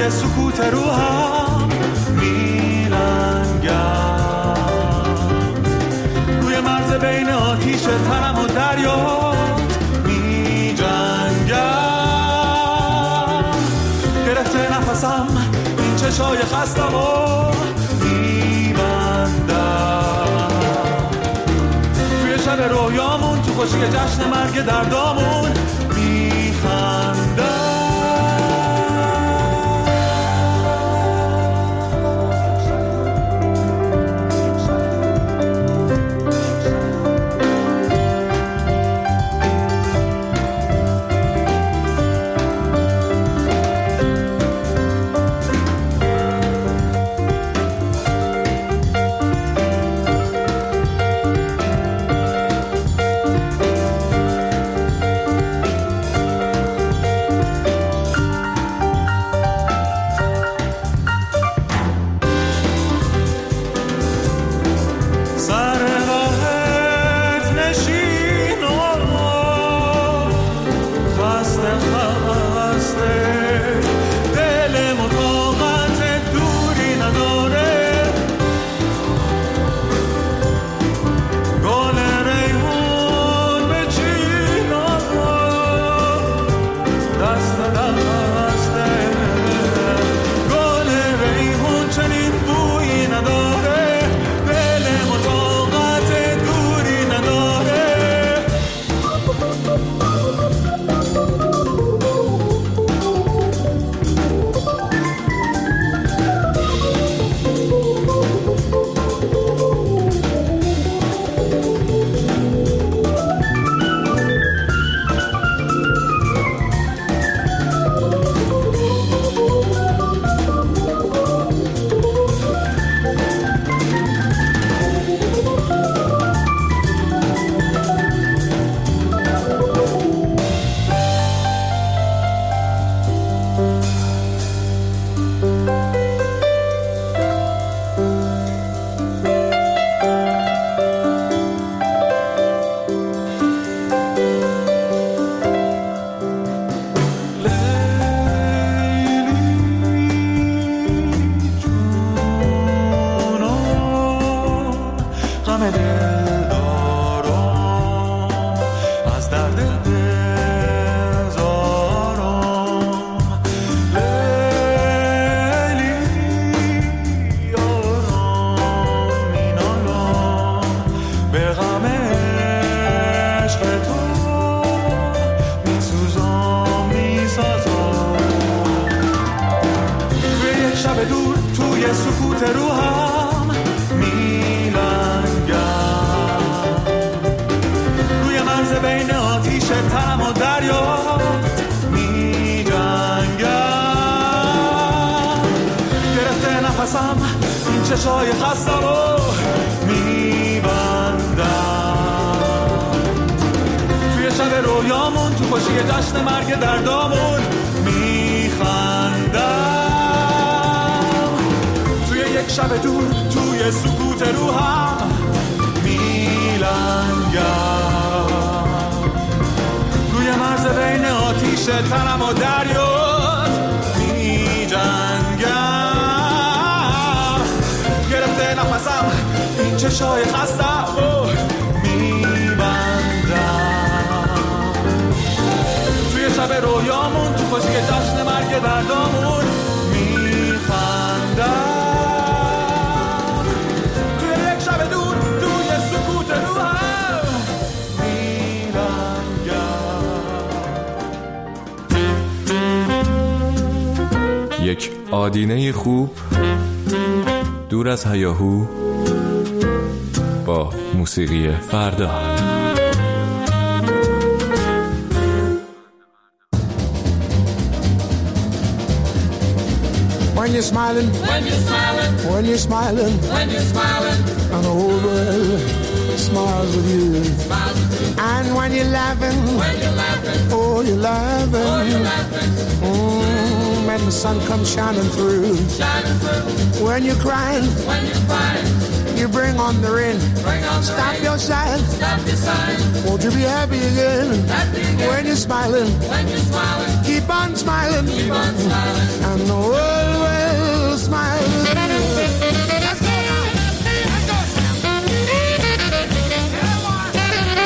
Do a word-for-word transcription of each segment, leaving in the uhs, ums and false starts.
توی سکوت روحم میلنگم، روی مرز بین آتیش تنم و دریات میجنگم، گرفته نفسم این چشای خستم و میبندم، توی شب رویامون تو خوشی جشن مرگ دردامون میخندم. این چشای خستم رو میبندم، توی شب رویامون تو خوشی جشن مرگ دردامون میخندم، توی یک شب دور توی سکوت روحم میلنگم، روی مرز بین آتیش تنم و دریات میجنگم، گرفته نفسم این چشای خستم رو میبندم، توی شب رویامون تو خوشی جشن مرگ دردامون میخندم، توی یک شب دور توی سکوت روحم میلنگم. یک آدینه خوب دور از هیاهو با موسیقی فردا. When you're smiling, when you're smiling, when you're smiling, when you're smiling, and the whole world smiles with you. Smiles with you. And when you're laughing, when you're laughing, oh you're laughing, oh you're laughing. Mm, when the sun comes shining through, shining through. When you're crying, when you're crying. you bring on the rain. Bring on the Stop rain. your sign. Stop your sign. Won't you be happy again? Happy again. When you're smiling. When you're smiling. Keep on smiling. Keep on smiling. And the world will smile with you. Let's go now. Let's go, Sam. Come on.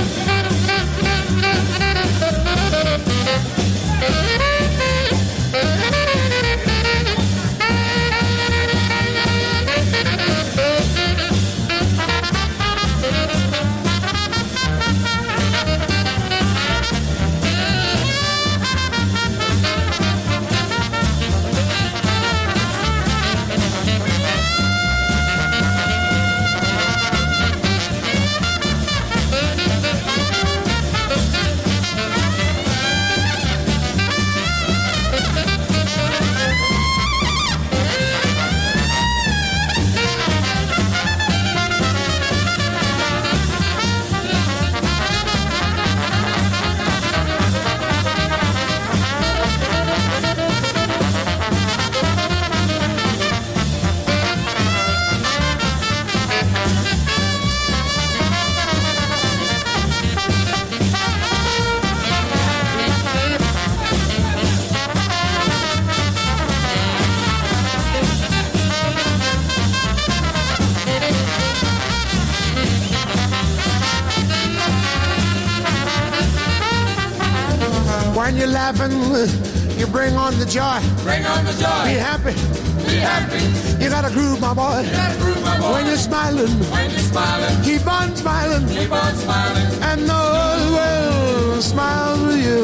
When you're laughing, you bring on the joy. Bring on the joy. Be happy. Be happy. You gotta groove, my boy. You gotta groove, my boy. When you're smiling. When you're smiling. Keep on smiling. Keep on smiling. And the whole world smiles with you.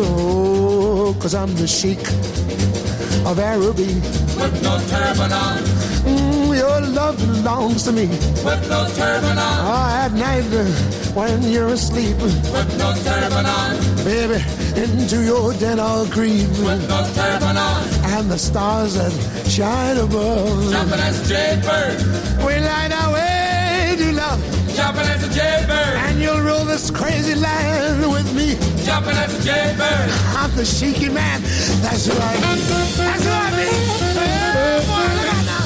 Cause I'm the Sheikh of Araby. With no turban on. Mm, your love belongs to me. With no turban on. Oh, at night when you're asleep. With no turban on. Baby, into your den I'll creep. With no turban on. And the stars that shine above. Jumping as a jaybird. We light our way to love. Jumping as a jaybird. And you'll rule this crazy land with me. Jumping as a jaybird. I'm the Sheiky man. That's who I am. That's who I mean. Oh, boy, look out now.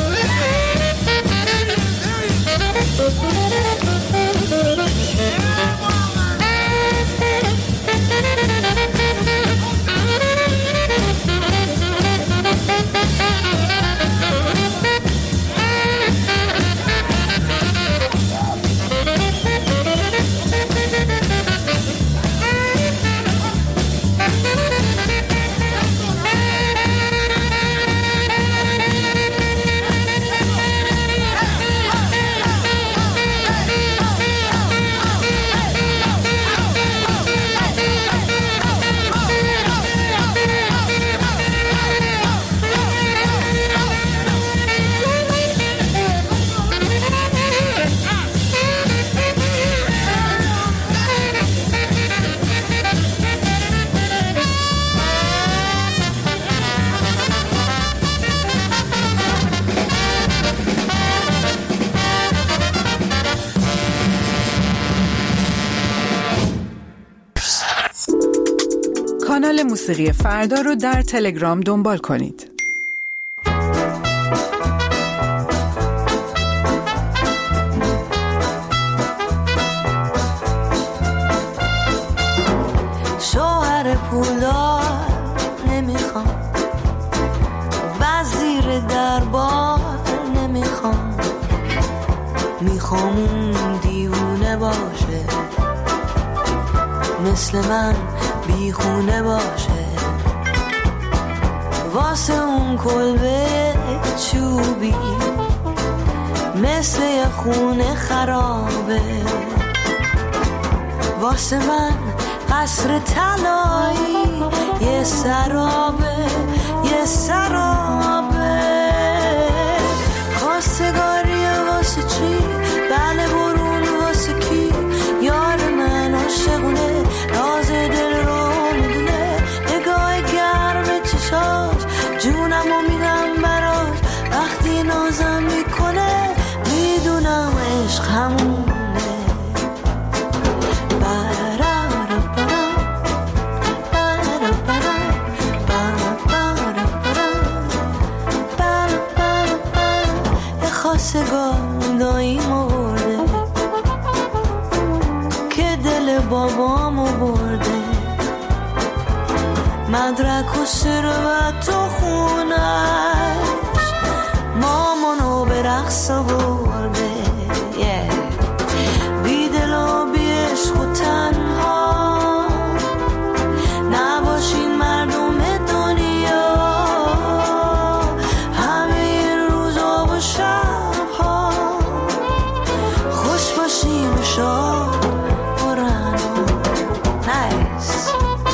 کانال موسیقی فردا رو در تلگرام دنبال کنید. شوهر پولدار نمیخوام، وزیر دربار نمیخوام، میخوام اون دیوونه باشه، مثل من بیخونه باشه، واسه اون کلبه چوبی مثل یه خونه خرابه، واسه من قصر طلایی یه سرابه، یه سرابه، خواستگاری واسه چی؟ بله برون واسه کی؟ یار من عاشقونه، راز دل رو میدونه، نگاه گرم چشاش جونم و میدم براش، وقتی نازم میکنه میدونم عشق همونه. خواستگار داییم آورده که دل بابامو برده مدرک و ثروت و خونش مامانو به رقص آورده yeah. بی دل و بی عشق و تنها نباشین مردم دنیا همه روزا و شبها خوش باشین و شاد برن نایس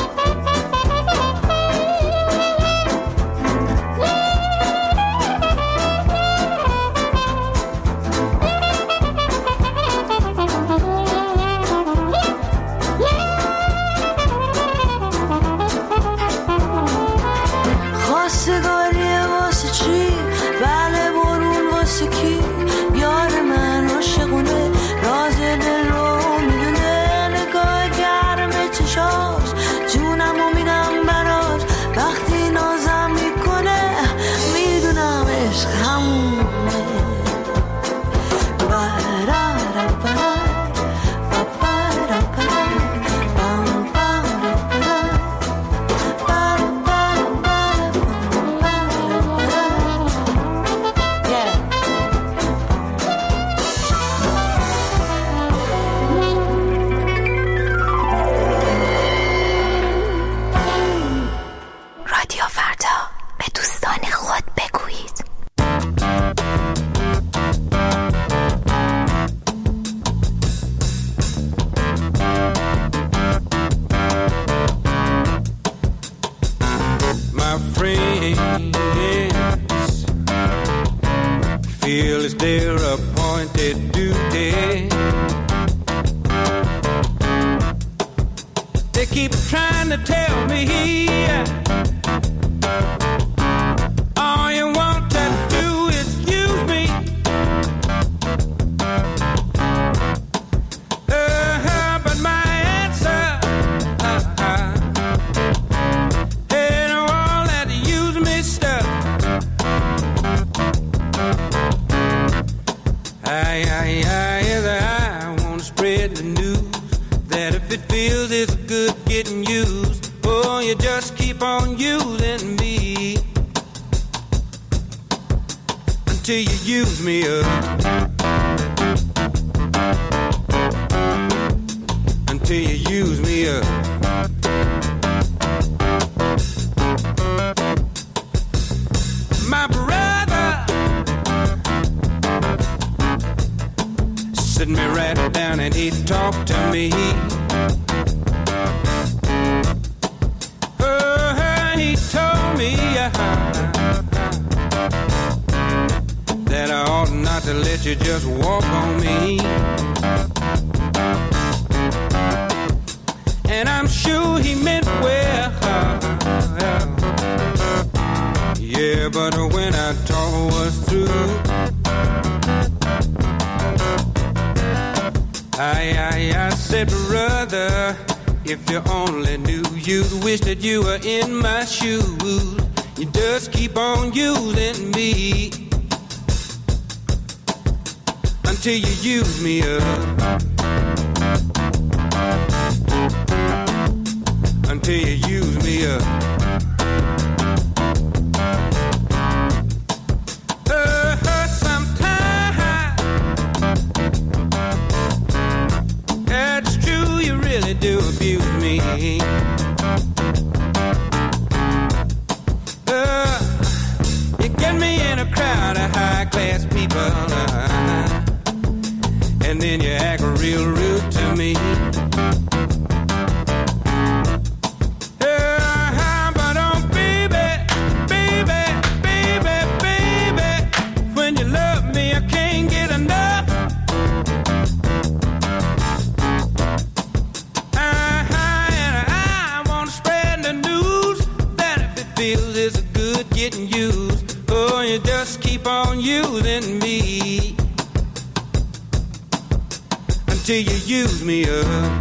Until you use me up,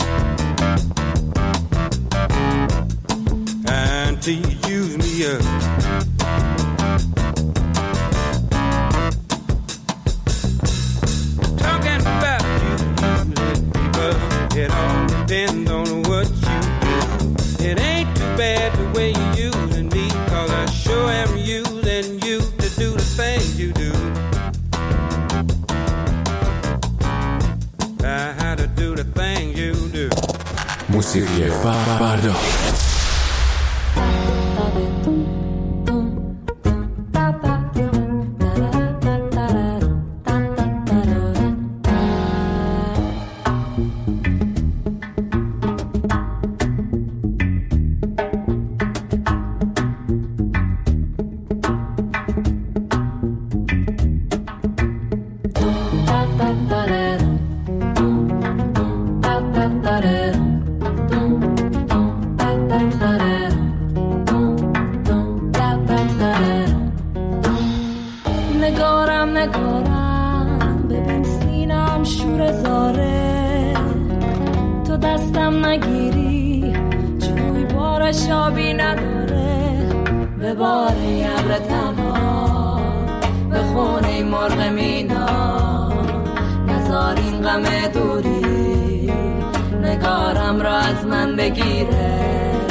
until you use me up. موسیقی فردا. نگارم نگارم ببین سینم شور زاره، تو دستم نگیری جوی بارش آبی نداره، به بار ابر تنها به خونه مرغ مینا، نزار این غم دوری نگارم را از من بگیره.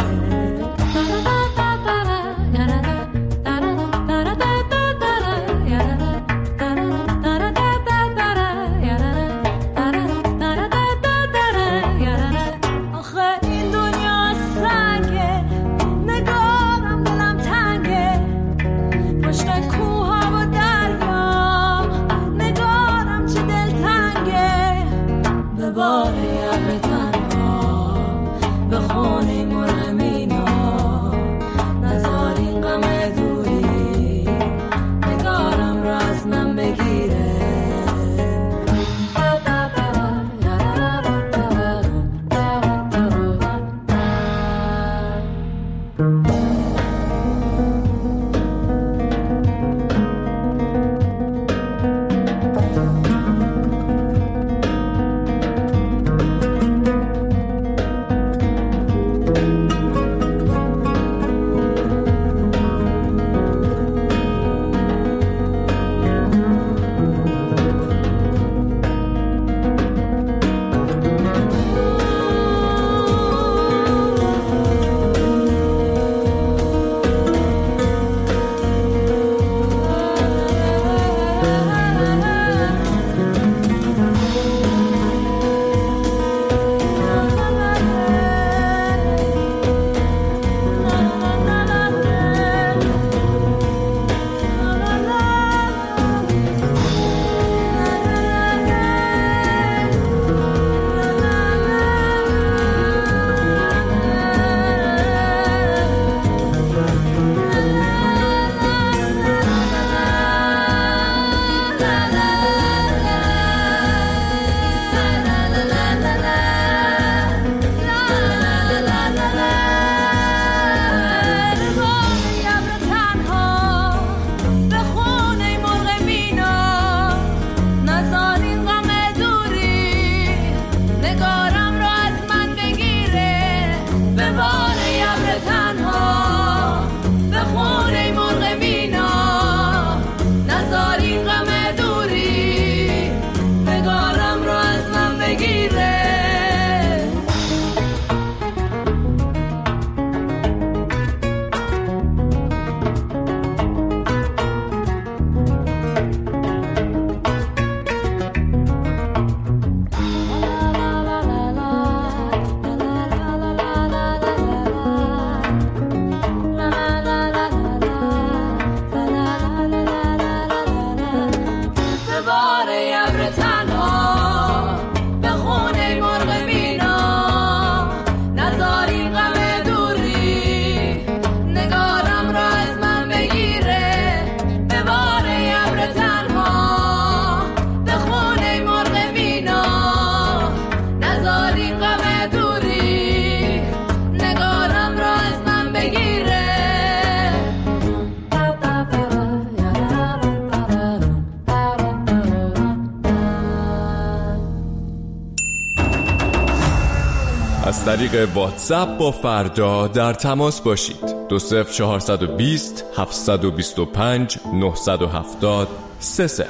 از طریق واتساپ با فردا در تماس باشید. دو صفر چهارصد و بیست هفتصد و بیست و پنج نهصد و هفتاد سه صفر.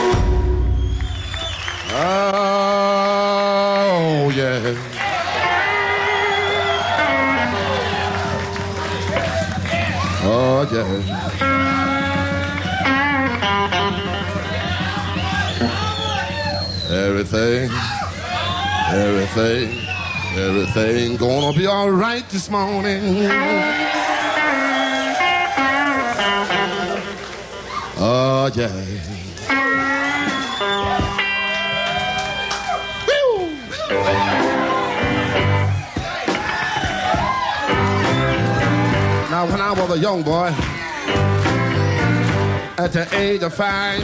Oh yeah. Oh yeah. Everything, everything Everything gonna be all right this morning. Oh, yeah. Woo! Now, when I was a young boy, at the age of five,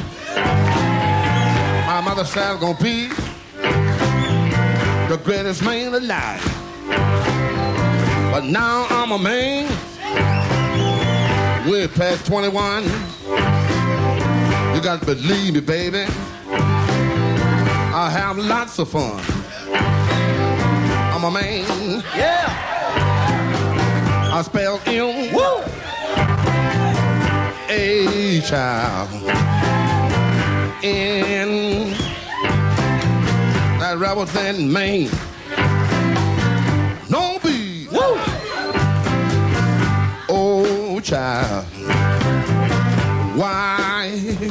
my mother said I was gonna be the greatest man alive. But now I'm a man, way past twenty-one. You got to believe me, baby, I have lots of fun. I'm a man. Yeah. I spell M. Woo. A child. In that rebel than Maine. No be. Woo. Oh, child. Why?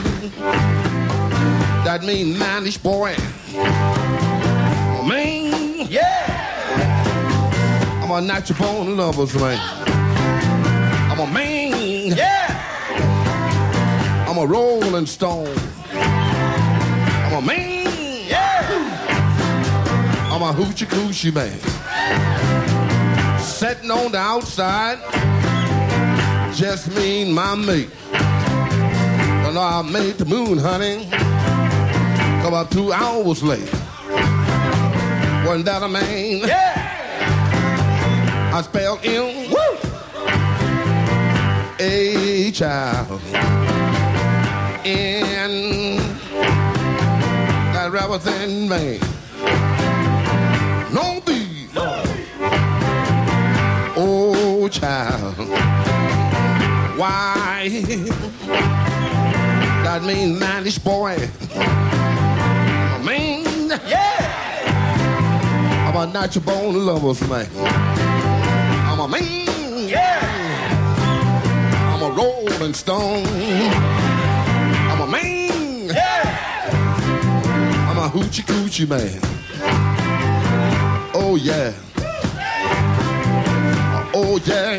That mean manish boy. Oh, man. Yeah. I'm a natural born lover's man. I'm a man. Yeah. I'm a rolling stone. I'm a man. Yeah. I'm a hoochie coochie man. Sitting on the outside, just me and my mate. You know I made the moon, honey, come up two hours late. Wasn't that a man? Yeah. I spelled M. Woo. A child. In that rather than man. No be. No. Oh, child. Why? That mean manish boy. I'm a man. Yeah. I'm a natural born lover's man. I'm a man. Yeah. I'm a rolling stone. I'm a man. Yeah. I'm a hoochie coochie man. Oh yeah. Oh yeah.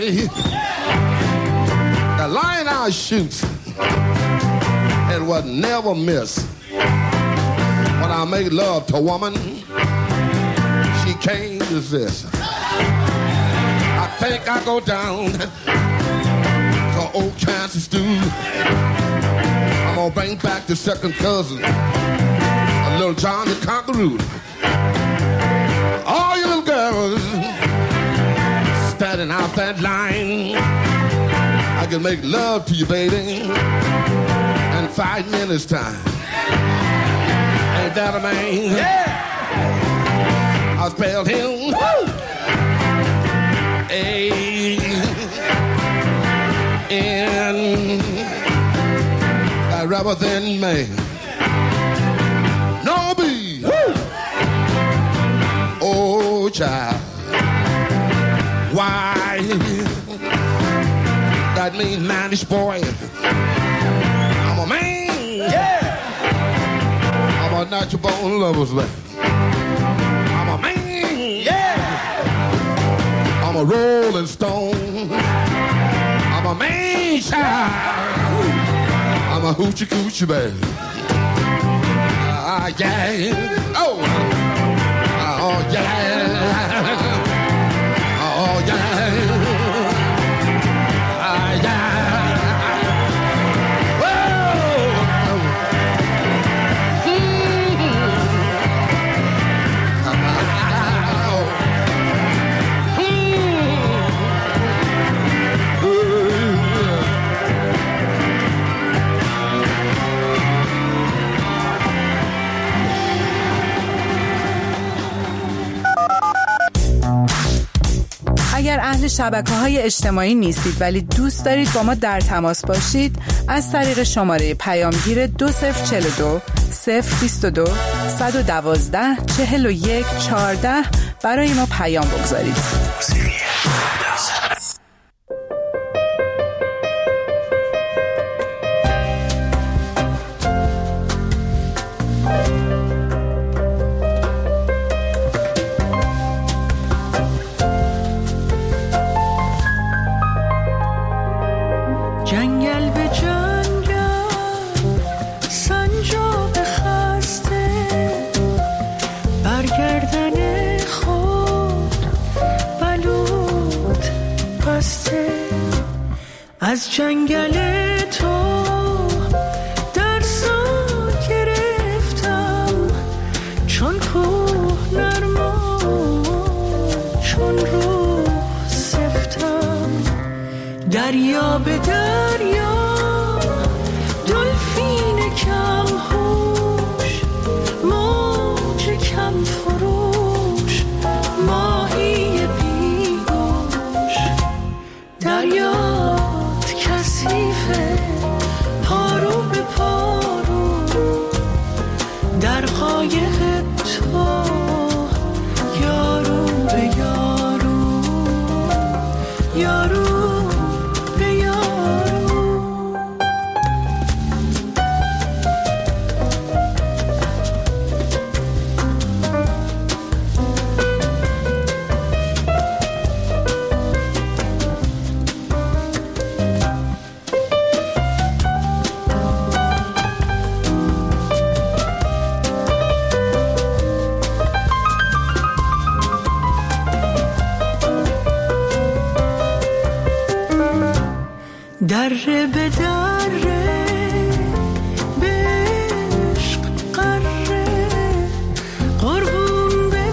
The line I shoot and would never miss. When I make love to a woman, she can't resist. I think I go down to old Kansas stew. I'm gonna bring back the second cousin, a little John the Conqueror. All you little girls standing out that line, I can make love to you, baby, in five minutes time. Ain't that a man? Yeah. I spelled him. Woo. A N. I rather than man. No be. Woo. Oh, child. Why? That mean manish boy. I'm a man. Yeah. I'm a natural born lover's man. I'm a man. Yeah. I'm a rolling stone. I'm a man child. I'm a hoochie coochie man. Ah, uh, yeah. Oh. Uh, oh, yeah. Oh, yeah. Ah, yeah. اگر اهل شبکه‌های اجتماعی نیستید ولی دوست دارید با ما در تماس باشید، از طریق شماره پیامگیر دو صفر چهل و دو صفر بیست و دو صد و دوازده چهل و یک چهارده برای ما پیام بگذارید. از جنگل تو درسا گرفتم، چون کوه نرما چون روح سفتم. دریا به دریا دلفین کم هوش، موج کم فروش، ماهی بیگوش. دریات کثیفه پارو به پارو، در قایق تو یارو به یارو، یارو به یارو. دره به دره به عشق قره، قربون به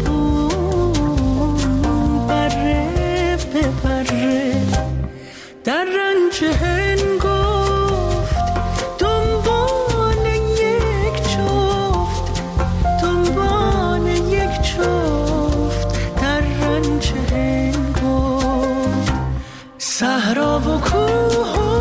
قربون، بره به بره. در رنج هنگفت دنبال یک جفت، دنبال یک جفت. در رنج هنگفت صحرا و کوه و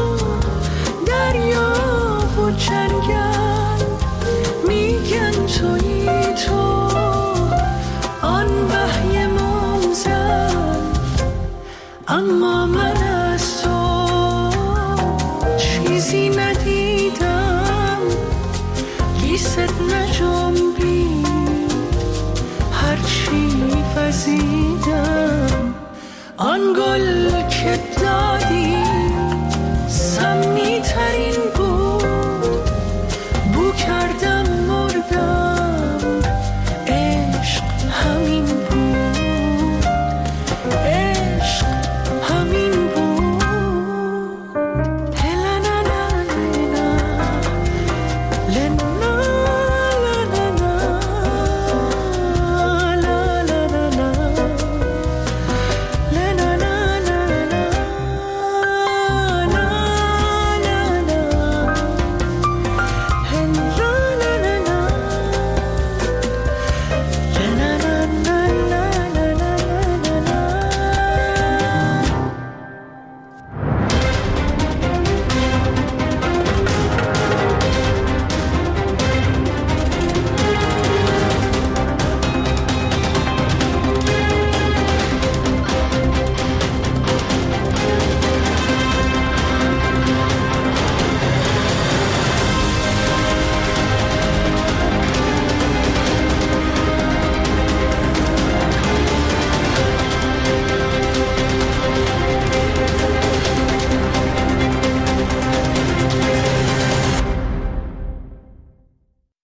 دریا و جنگل، میگن تویی تو آن وحی منزل. اما من از تو چیزی ندیدم، گیست نجنبید هرچی وزیدم. آن گل